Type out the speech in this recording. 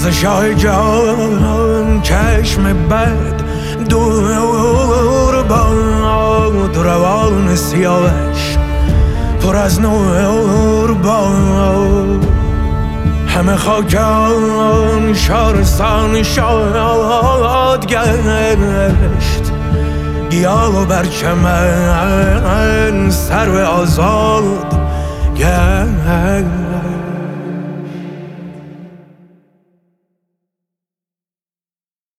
ز شاه جان چشم بد دور باد، روان سیاهش پر از نور باد. همه خاکان شارستان شاد گشت، گیاه و برچمن سرو آزاد گشت.